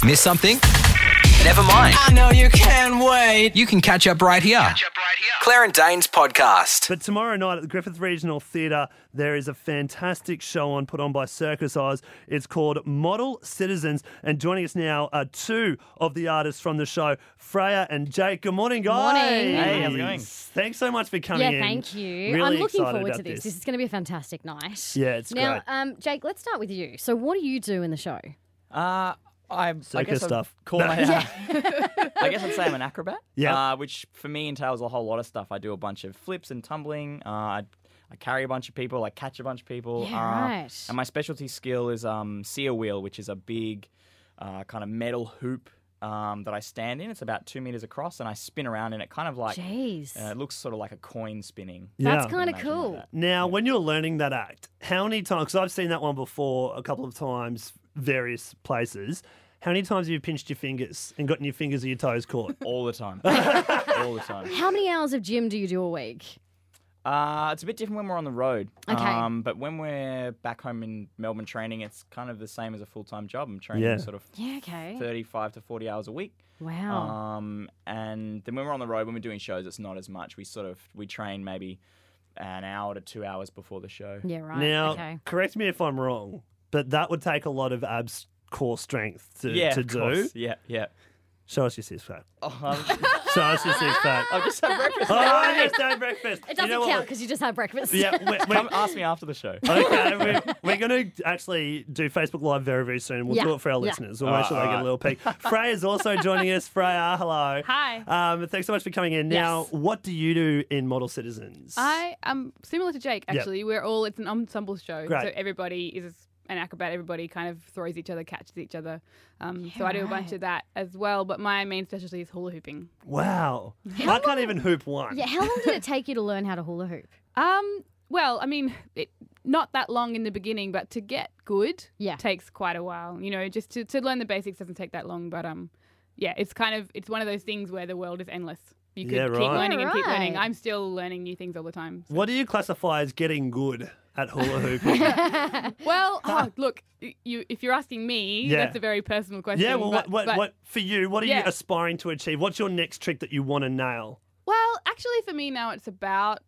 Miss something? Never mind. I know you can't wait. You can catch up right here. Claire and Dane's podcast. But tomorrow night at the Griffith Regional Theatre, there is a fantastic show on put on by Circus Oz. It's called Model Citizens. And joining us now are two of the artists from the show, Freya and Jake. Good morning, guys. Morning. Hey, how's it going? Thanks so much for coming in. Yeah, thank you. Really I'm looking excited forward to about this. This is going to be a fantastic night. Yeah, it's now, great. Jake, let's start with you. So what do you do in the show? I Circus guess stuff. I'd call my, I guess I'd say I'm an acrobat. Yeah. Which for me entails a whole lot of stuff. I do a bunch of flips and tumbling. I carry a bunch of people. I catch a bunch of people. Yeah, right. And my specialty skill is seer wheel, which is a big kind of metal hoop that I stand in. It's about 2 meters across, and I spin around in it, kind of like Jeez. it looks sort of like a coin spinning. That's Yeah. kind of Imagine like cool. that. Now, when you're learning that act, how many times, because I've seen that one before a couple of times, various places, how many times have you pinched your fingers and gotten your fingers or your toes caught? All the time. All the time. How many hours of gym do you do a week? It's a bit different when we're on the road. Okay. But when we're back home in Melbourne training, it's kind of the same as a full-time job. I'm training Yeah. sort of Yeah, okay. 35 to 40 hours a week. Wow. And then when we're on the road, when we're doing shows, it's not as much. We train maybe an hour to 2 hours before the show. Yeah, right. Now, okay. correct me if I'm wrong, but that would take a lot of abs core strength to of do. course. Yeah, yeah. Show us your six pack. Oh, Show us your six pack. I've just had breakfast. Oh, I just had breakfast. It doesn't count because you just had breakfast. Yeah, Come ask me after the show. okay, we're going to actually do Facebook Live very, very soon. We'll Yeah. do it for our Yeah. listeners. We'll make sure they get a little peek. Freya's also joining us. Freya, hello. Hi. Thanks so much for coming in. Now, Yes. what do you do in Model Citizens? I am similar to Jake, actually. It's an ensemble show. Great. So everybody is an acrobat. Everybody kind of throws each other, catches each other. So I do a bunch of that as well. But my main specialty is hula hooping. Wow. I can't even hoop one. Yeah, how long did it take you to learn how to hula hoop? Well, I mean, not that long in the beginning, but to get good Yeah. takes quite a while. You know, just to learn the basics doesn't take that long. But yeah, it's one of those things where the world is endless. You could Yeah, keep right. learning and keep learning. Right. I'm still learning new things all the time. So. What do you classify as getting good at hula hooping? Well, look, if you're asking me, Yeah. that's a very personal question. Yeah, well, but- what for you? What are you Yeah. aspiring to achieve? What's your next trick that you want to nail? Well, actually, for me now, it's about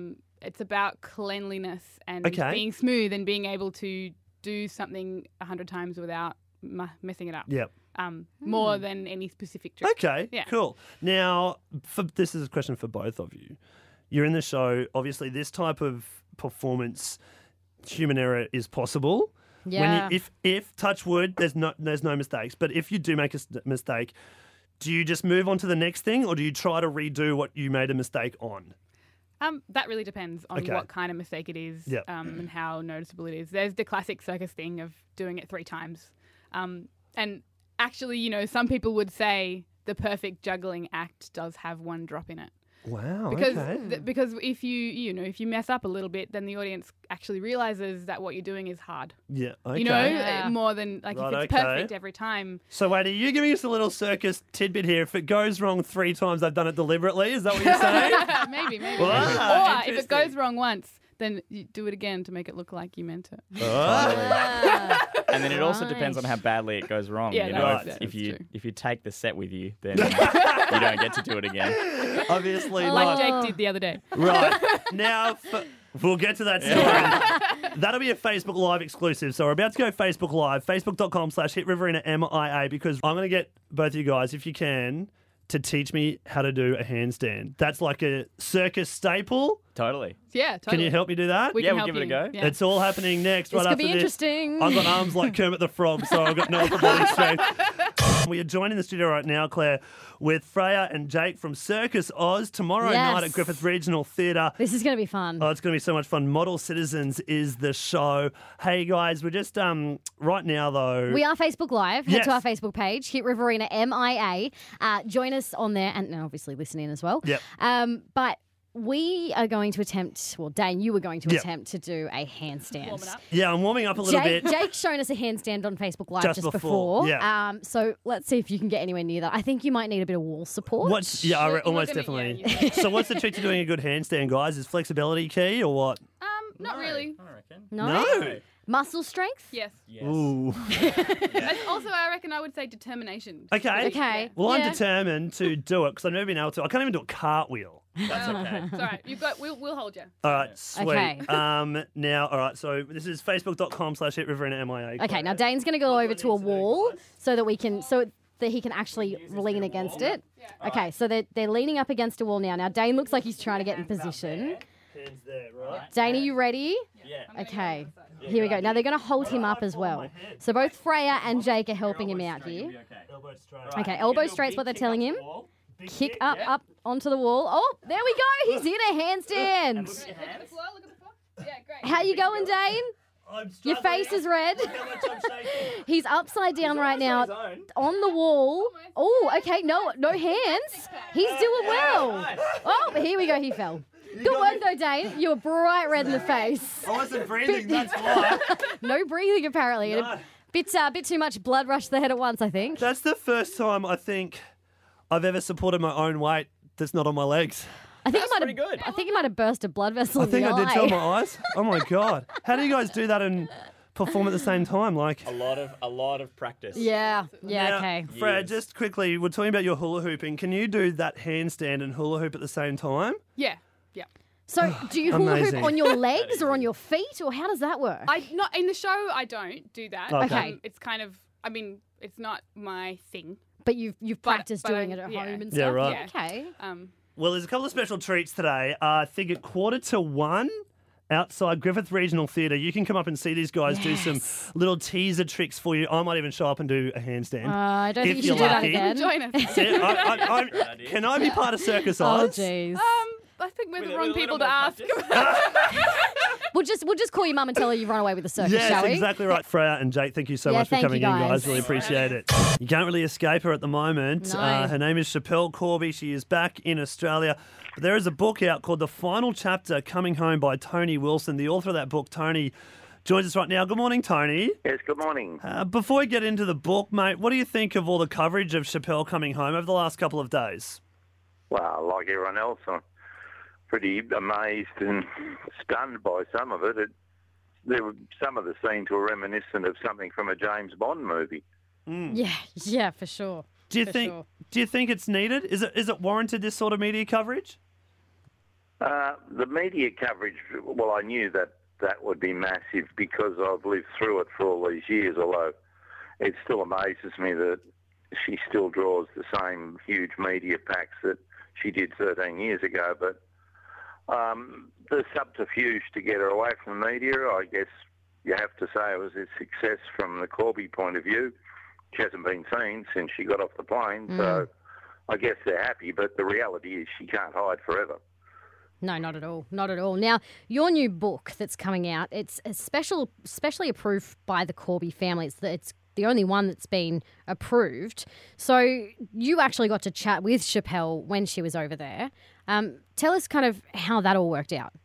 cleanliness and Okay. being smooth and being able to do something 100 times without messing it up. Yep. More than any specific trick. Okay, Yeah. cool. Now, this is a question for both of you. You're in the show. Obviously, this type of performance, human error is possible. Yeah. If touch wood, there's no mistakes. But if you do make a mistake, do you just move on to the next thing, or do you try to redo what you made a mistake on? That really depends on Okay. what kind of mistake it is Yep. and how noticeable it is. There's the classic circus thing of doing it 3 times. And actually, you know, some people would say the perfect juggling act does have 1 drop in it. Wow. Because okay. because if you mess up a little bit, then the audience actually realizes that what you're doing is hard. Yeah. Okay. You know, Yeah. more than like Right, if it's okay. perfect every time. So wait, are you giving us a little circus tidbit here? If it goes wrong 3 times, I've done it deliberately. Is that what you're saying? maybe. Wow, Or if it interesting. goes wrong once, then you do it again to make it look like you meant it. Ah. And then it also depends on Right. how badly it goes wrong. Yeah, you no, know, that's if you true. if you take the set with you, then you don't get to do it again. Obviously Like not. Jake did the other day. Right. Now, we'll get to that story. That'll be a Facebook Live exclusive. So we're about to go Facebook Live, facebook.com/HitRiverinaMIA, because I'm going to get both of you guys, if you can, to teach me how to do a handstand. That's like a circus staple. Totally. Yeah, totally. Can you help me do that? We Yeah, can we'll help give it a you. go. Yeah. It's all happening next, This right could after be this. interesting. I've got arms like Kermit the Frog, so I've got no upper body strength. We are joined in the studio right now, Claire, with Freya and Jake from Circus Oz tomorrow Yes. night at Griffith Regional Theatre. This is going to be fun. Oh, it's going to be so much fun. Model Citizens is the show. Hey, guys, we're just, right now, though. We are Facebook Live. Head Yes. to our Facebook page, Hit Riverina MIA. Join us on there and obviously listen in as well. Yep. But we are going to attempt, well, Dane, you were going to Yep. attempt to do a handstand. Warming up. Yeah, I'm warming up a little bit. Jake's shown us a handstand on Facebook Live Just just before, before. yeah. So let's see if you can get anywhere near that. I think you might need a bit of wall support. What's, yeah, almost gonna- definitely. yeah, So what's the trick to doing a good handstand, guys? Is flexibility key or what? Not really. I reckon. No? No. Muscle strength? Yes. Yes. Ooh. That's also, I reckon I would say determination. Okay. Okay. Well, I'm Yeah. determined to do it because I've never been able to. I can't even do a cartwheel. That's okay. It's all right. You've got. We'll hold you. All right, sweet. Okay. Now, all right. So this is facebook.com/hitriverina MIA. Okay, now Dane's going to go over to a wall so that he can actually lean against it. Okay, so they're leaning up against a wall now. Now Dane looks like he's trying to get in position. Hands there, right? Dane, are you ready? Yeah. Okay, here we go. Now they're going to hold him up as well. So both Freya and Jake are helping him out here. Elbow straight. Okay, elbow straight's what they're telling him. Kick up onto the wall. Oh, there we go. He's in a handstand. Look at the floor. Yeah, great. How you going, Dane? Your face is red. He's upside down right now on the wall. Oh, okay. No hands. He's doing well. Oh, here we go. He fell. Good work, though, Dane. You were bright red in the face. I wasn't breathing, that's why. No breathing, apparently. No. A bit too much blood rushed to the head at once, I think. That's the first time I think I've ever supported my own weight that's not on my legs. I think That's pretty good. I think you might have burst a blood vessel I in the think I did eye. tell my eyes. Oh my God. How do you guys do that and perform at the same time? Like, A lot of practice. Yeah, Now, okay. Fred, Yes. just quickly, we're talking about your hula hooping. Can you do that handstand and hula hoop at the same time? Yeah. So, do you hula hoop Amazing. on your legs or on your feet, or how does that work? I not in the show. I don't do that. Okay. It's kind of. I mean, it's not my thing. But you've practiced but doing I- it at yeah. home and Yeah, stuff. right. Yeah, okay. Well, there's a couple of special treats today. I think at 1:45 outside Griffith Regional Theatre, you can come up and see these guys do some little teaser tricks for you. I might even show up and do a handstand. I don't think If you should do you're that lucky. again. Join us. Yeah, can I be part of Circus Oh, Oz? jeez. I think we're With the a wrong little people more to ask. practice. We'll just call your mum and tell her you've run away with the circus, Yes, shall we? exactly right. Freya and Jake, thank you so Yeah, much for thank coming you, in, guys. guys. Really appreciate it. You can't really escape her at the moment. No. Her name is Chappelle Corby. She is back in Australia. But there is a book out called The Final Chapter, Coming Home by Tony Wilson. The author of that book, Tony, joins us right now. Good morning, Tony. Yes, good morning. Before we get into the book, mate, what do you think of all the coverage of Chappelle coming home over the last couple of days? Well, like everyone else, I'm pretty amazed and stunned by some of it. Some of the scenes were reminiscent of something from a James Bond movie. Yeah, for sure. Do you For think? sure. Do you think it's needed? Is it warranted, this sort of media coverage? The media coverage, well, I knew that would be massive because I've lived through it for all these years, although it still amazes me that she still draws the same huge media packs that she did 13 years ago. But the subterfuge to get her away from the media, I guess you have to say it was a success from the Corby point of view. She hasn't been seen since she got off the plane, so I guess they're happy, but the reality is she can't hide forever. No, not at all. Not at all. Now, your new book that's coming out, it's specially approved by the Corby family. It's the only one that's been approved. So you actually got to chat with Chappelle when she was over there. Tell us kind of how that all worked out.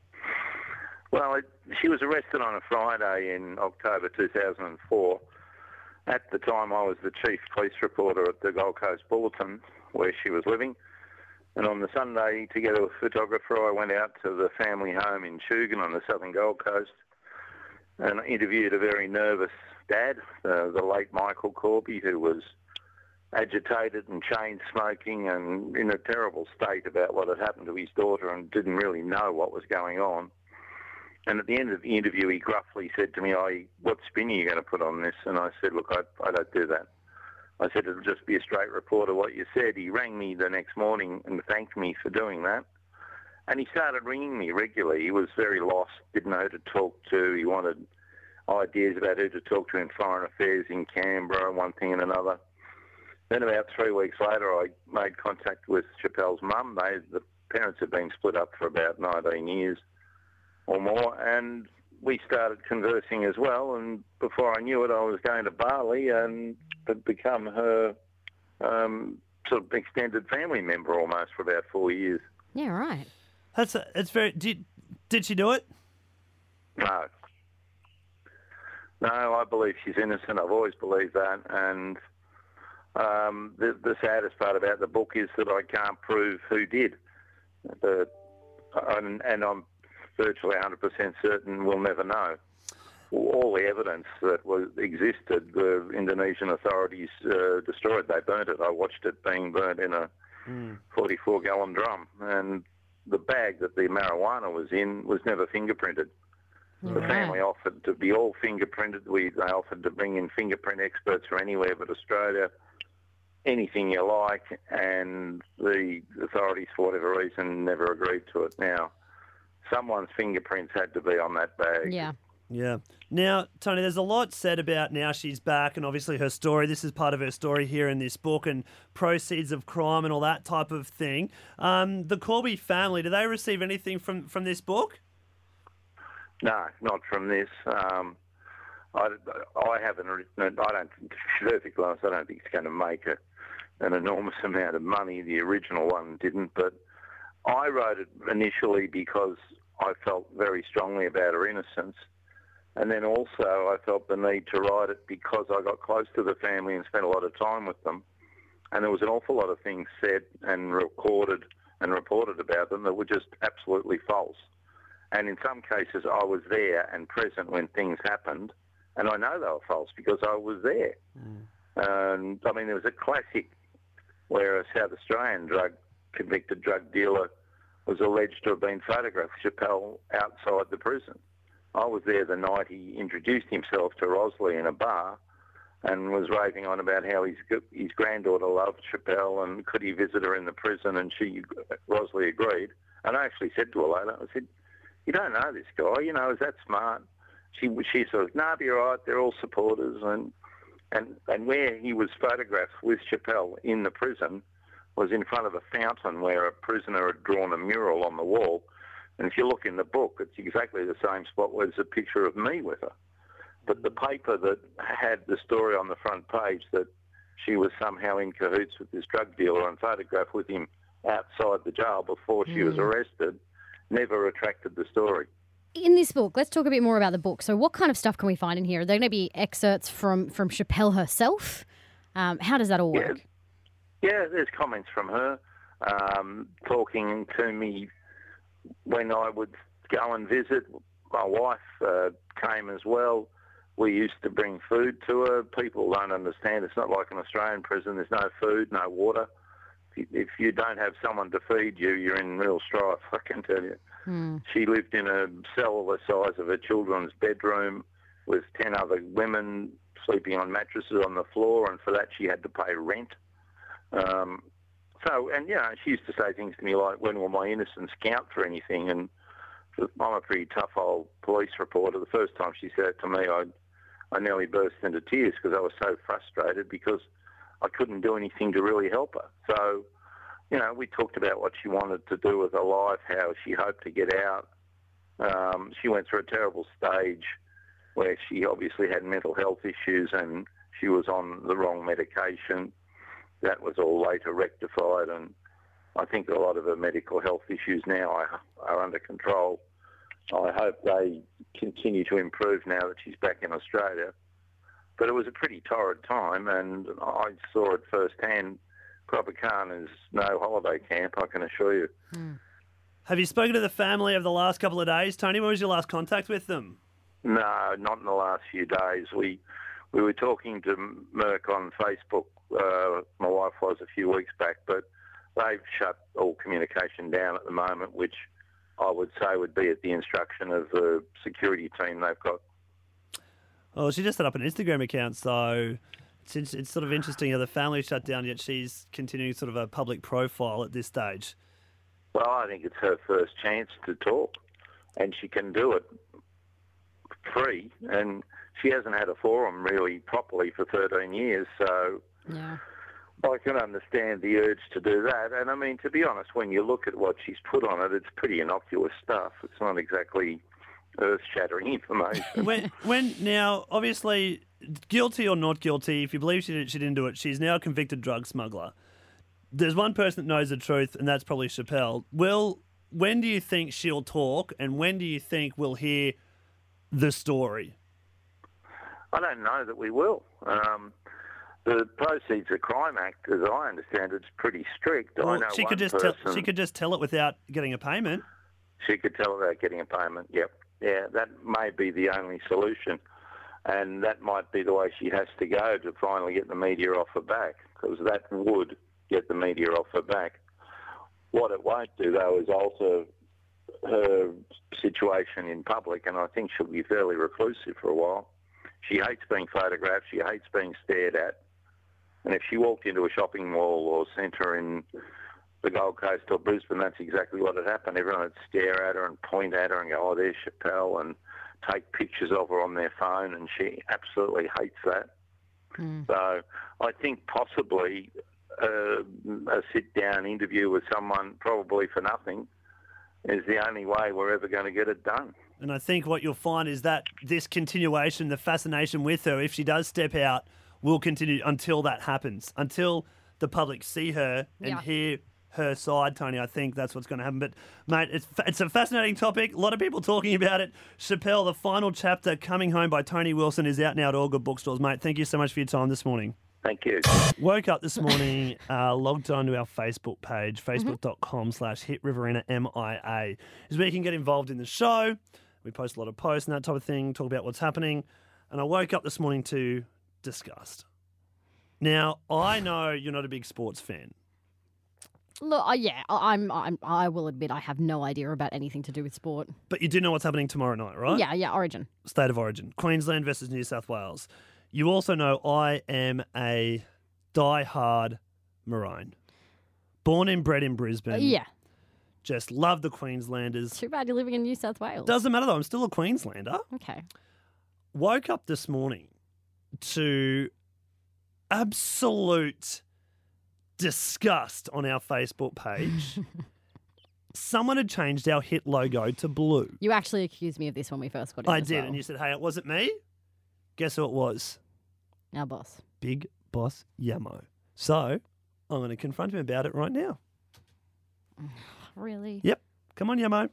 Well, she was arrested on a Friday in October 2004. At the time, I was the chief police reporter at the Gold Coast Bulletin, where she was living. And on the Sunday, together with a photographer, I went out to the family home in Tugun on the southern Gold Coast and interviewed a very nervous dad, the late Michael Corby, who was agitated and chain smoking and in a terrible state about what had happened to his daughter and didn't really know what was going on. And at the end of the interview, he gruffly said to me, what spin are you going to put on this? And I said, look, I don't do that. I said, it'll just be a straight report of what you said. He rang me the next morning and thanked me for doing that. And he started ringing me regularly. He was very lost, didn't know who to talk to. He wanted ideas about who to talk to in foreign affairs in Canberra, one thing and another. Then about 3 weeks later, I made contact with Chappelle's mum. The parents had been split up for about 19 years or more, and we started conversing as well. And before I knew it, I was going to Bali and had become her sort of extended family member almost for about 4 years. Yeah, right. It's very. Did she do it? No. No, I believe she's innocent. I've always believed that. And the saddest part about the book is that I can't prove who did. And I'm virtually 100% certain we'll never know. all the evidence that existed, the Indonesian authorities destroyed. They burnt it. I watched it being burnt in a 44-gallon drum, and the bag that the marijuana was in was never fingerprinted. The family offered to be all fingerprinted. They offered to bring in fingerprint experts from anywhere but Australia, anything you like, and the authorities, for whatever reason, never agreed to it. Now, someone's fingerprints had to be on that bag. Yeah. Yeah. Now, Tony, there's a lot said about now she's back and obviously her story. This is part of her story here in this book and proceeds of crime and all that type of thing. The Corby family, do they receive anything from this book? No, not from this. I haven't written it. I don't think it's going to make an enormous amount of money. The original one didn't, but I wrote it initially because I felt very strongly about her innocence. And then also I felt the need to write it because I got close to the family and spent a lot of time with them. And there was an awful lot of things said and recorded and reported about them that were just absolutely false. And in some cases I was there and present when things happened, and I know they were false because I was there. And I mean, there was a classic where a South Australian convicted drug dealer was alleged to have been photographed with Chappelle outside the prison. I was there the night he introduced himself to Rosalie in a bar and was raving on about how his granddaughter loved Chappelle and could he visit her in the prison, and Rosalie agreed. And I actually said to her later, I said, "You don't know this guy, is that smart?" She sort of, "No, be all right, they're all supporters." And where he was photographed with Chappelle in the prison was in front of a fountain where a prisoner had drawn a mural on the wall. And if you look in the book, it's exactly the same spot where there's a picture of me with her. But the paper that had the story on the front page that she was somehow in cahoots with this drug dealer and photographed with him outside the jail before she was arrested never retracted the story. In this book, let's talk a bit more about the book. So what kind of stuff can we find in here? Are there going to be excerpts from Chappelle herself? How does that all work? Yeah, there's comments from her talking to me when I would go and visit. My wife came as well. We used to bring food to her. People don't understand. It's not like an Australian prison. There's no food, no water. If you don't have someone to feed you, you're in real strife, I can tell you. She lived in a cell the size of her children's bedroom with 10 other women sleeping on mattresses on the floor, and for that she had to pay rent. She used to say things to me like, "When will my innocence count for anything?" And I'm a pretty tough old police reporter. The first time she said it to me, I nearly burst into tears because I was so frustrated because I couldn't do anything to really help her. So, we talked about what she wanted to do with her life, how she hoped to get out. She went through a terrible stage where she obviously had mental health issues and she was on the wrong medication. That was all later rectified, and I think a lot of her medical health issues now are under control. I hope they continue to improve now that she's back in Australia. But it was a pretty torrid time, and I saw it firsthand. Tropicana is no holiday camp, I can assure you. Have you spoken to the family over the last couple of days, Tony? When was your last contact with them? No, not in the last few days. We were talking to Merck on Facebook. My wife was a few weeks back, but they've shut all communication down at the moment, which I would say would be at the instruction of the security team they've got. Well, she just set up an Instagram account, so it's sort of interesting how the family shut down, yet she's continuing sort of a public profile at this stage. Well, I think it's her first chance to talk, and she can do it free, and she hasn't had a forum really properly for 13 years, so I can understand the urge to do that. And I mean, to be honest, when you look at what she's put on it, it's pretty innocuous stuff. It's not exactly earth-shattering information. when now, obviously, guilty or not guilty, if you believe she didn't do it, she's now a convicted drug smuggler. There's one person that knows the truth, and that's probably Chappelle. When do you think she'll talk, and when do you think we'll hear the story? I don't know that we will. The Proceeds of Crime Act, as I understand, it's pretty strict. Well, I know she could just tell it without getting a payment. She could tell without getting a payment. Yep. that may be the only solution. And that might be the way she has to go to finally get the media off her back, because that would get the media off her back. What it won't do, though, is alter her situation in public, and I think she'll be fairly reclusive for a while. She hates being photographed. She hates being stared at. And if she walked into a shopping mall or centre in the Gold Coast or Brisbane, that's exactly what would happen. Everyone would stare at her and point at her and go, oh, there's Chappelle, and take pictures of her on their phone, and she absolutely hates that. So I think possibly a sit-down interview with someone, probably for nothing, is the only way we're ever going to get it done. And I think what you'll find is that this continuation, the fascination with her, if she does step out, will continue until that happens, until the public see her and hear her side, Tony. I think that's what's going to happen. But, mate, it's a fascinating topic. A lot of people talking about it. Chappelle, the final chapter, Coming Home by Tony Wilson, is out now at all good bookstores. Mate, thank you so much for your time this morning. Thank you. Woke up this morning, logged on to our Facebook page, facebook.com/HitRiverina, MIA. Is where you can get involved in the show. We post a lot of posts and that type of thing, talk about what's happening. And I woke up this morning to disgust. Now, I know you're not a big sports fan. Look, I will admit I have no idea about anything to do with sport. But you do know what's happening tomorrow night, right? Yeah, Origin. State of Origin. Queensland versus New South Wales. You also know I am a die-hard Maroon. Born and bred in Brisbane. Yeah. Just love the Queenslanders. Too bad you're living in New South Wales. Doesn't matter though, I'm still a Queenslander. Okay. Woke up this morning to absolute disgust on our Facebook page. Someone had changed our hit logo to blue. You actually accused me of this when we first got in. I did, and you said, hey, it wasn't me. Guess who it was? Our boss. Big Boss Yamo. So I'm going to confront him about it right now. Really? Yep. Come on, Yamo.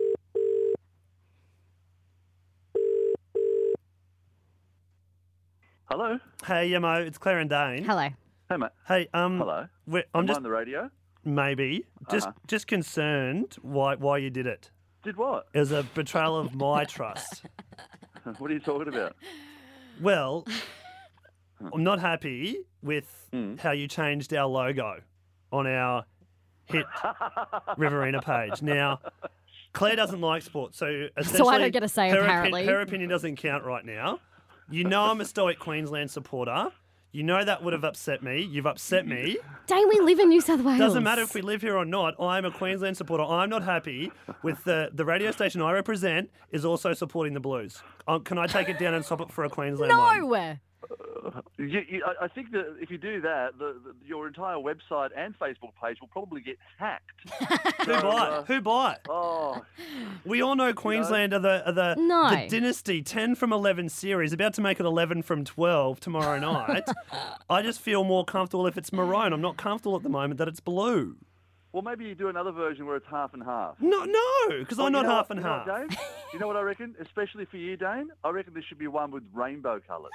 Hello. Hey, Yamo. It's Claire and Dane. Hello. Hey, mate. Hey, Hello. I'm just on the radio. maybe just concerned why you did it. Did what? It was a betrayal of my trust. What are you talking about? Well, I'm not happy with how you changed our logo on our Hit Riverina page. Now, Claire doesn't like sport, so essentially I don't get a say, apparently. Her opinion doesn't count right now. You know I'm a stoic Queensland supporter. You know that would have upset me. You've upset me. Dane, we live in New South Wales. Doesn't matter if we live here or not. I'm a Queensland supporter. I'm not happy with the radio station I represent is also supporting the Blues. Can I take it down and stop it for a Queensland one? No. I think that if you do that, your entire website and Facebook page will probably get hacked. Who bought? Oh, we all know Queensland are the Dynasty 10 from 11 series, about to make it 11 from 12 tomorrow night. I just feel more comfortable if it's maroon. I'm not comfortable at the moment that it's blue. well, maybe you do another version where it's half and half. No, because I'm not half and half. Dane? You know what I reckon? Especially for you, Dane? I reckon there should be one with rainbow colours.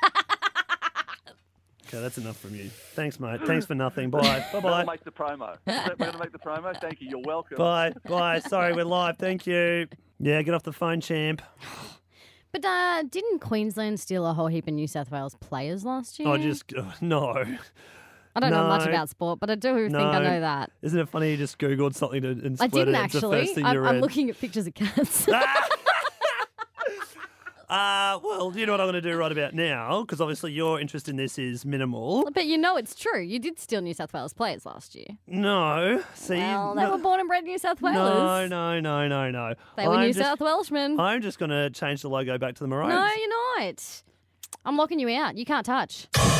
Okay, that's enough from you. Thanks, mate. Thanks for nothing. Bye. Bye-bye. We'll make the promo. We're going to make the promo. Thank you. You're welcome. Bye. Sorry, we're live. Thank you. Yeah, get off the phone, champ. But didn't Queensland steal a whole heap of New South Wales players last year? No. I don't know much about sport, but I do think I know that. Isn't it funny you just Googled something and I split didn't it? It's the actually. first thing you read. I'm looking at pictures of cats. Well, you know what I'm going to do right about now, because obviously your interest in this is minimal. But you know it's true. You did steal New South Wales players last year. No. See, well, they were born and bred New South Wales. No. They were New South Welshmen. I'm just going to change the logo back to the maroons. No, you're not. I'm locking you out. You can't touch.